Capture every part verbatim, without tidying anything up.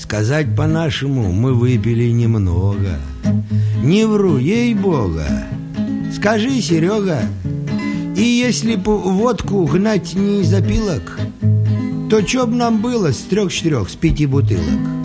Сказать по-нашему, мы выпили немного. Не вру, ей-бога. Скажи, Серега, и если б водку гнать не из опилок, то чё б нам было с трех-четырех, с пяти бутылок?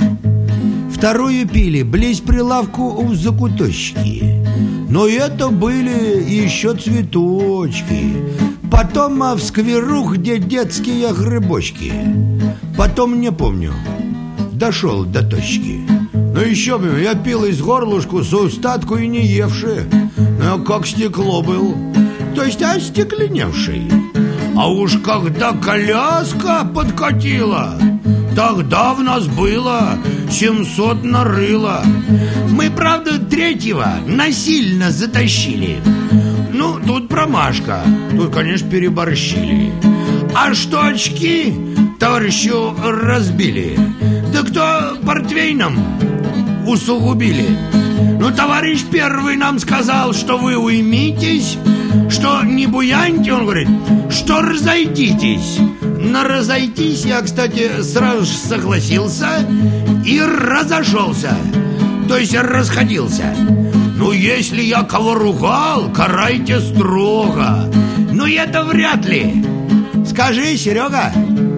Вторую пили близ прилавку в закуточке. Но это были еще цветочки. Потом а в скверу, где детские грибочки. Потом, не помню, дошел до точки. Ну еще бы, я пил из горлышку с устатку и не евши, но как стекло был, то есть остекленевший. А уж когда коляска подкатила, тогда в нас было семьсот нарыло. Мы, правда, третьего насильно затащили. Ну, тут промашка. Тут, конечно, переборщили. А что очки товарищу разбили, да кто портвейном усугубили. Ну, товарищ первый нам сказал, что вы уймитесь, что не буяньте. Он говорит, что разойдитесь. На разойтись я, кстати, сразу же согласился и разошелся. То есть расходился. Ну, если я кого ругал, карайте строго. Но это вряд ли. Скажи, Серега,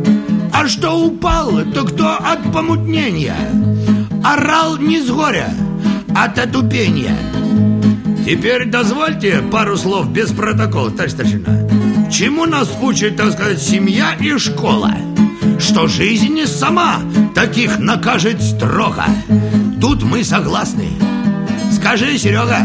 а что упал, то кто от помутнения? Орал не с горя, от отупения. Теперь дозвольте пару слов без протокола, товарищ старшина. Чему нас учит, так сказать, семья и школа? Что жизнь сама таких накажет строго. Тут мы согласны. Скажи, Серега,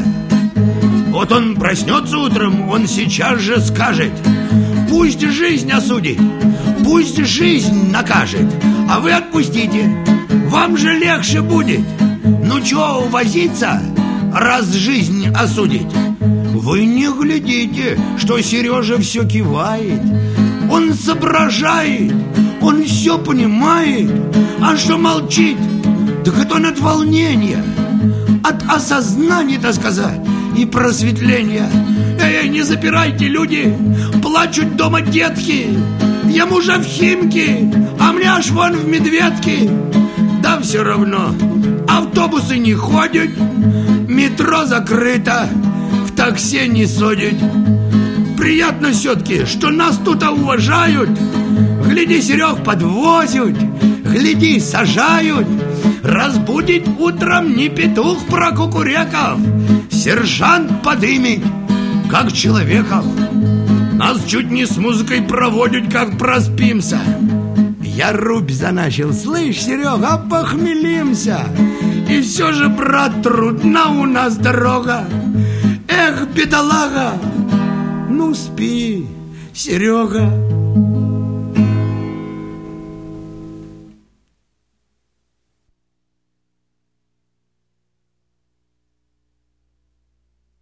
вот он проснется утром, он сейчас же скажет: пусть жизнь осудит, пусть жизнь накажет, а вы отпустите, вам же легче будет. Ну чё возиться, раз жизнь осудить? Вы не глядите, что Сережа все кивает. Он соображает, он все понимает. А что молчит, так это он от волнения, от осознания, так сказать, и просветления. Эй, не запирайте, люди, плачут дома детки. Ему же в Химки, а мне аж вон в Медведке. Да все равно, автобусы не ходят, метро закрыто, в такси не судят. Приятно все-таки, что нас тут уважают. Гляди, Серег, подвозят, гляди, сажают. Разбудит утром не петух про кукуреков, сержант подымет, как человеков. Нас чуть не с музыкой проводят, как проспимся. Я рубь заначил, слышь, Серега, похмелимся. И все же, брат, трудна у нас дорога. Эх, бедолага, ну спи, Серега.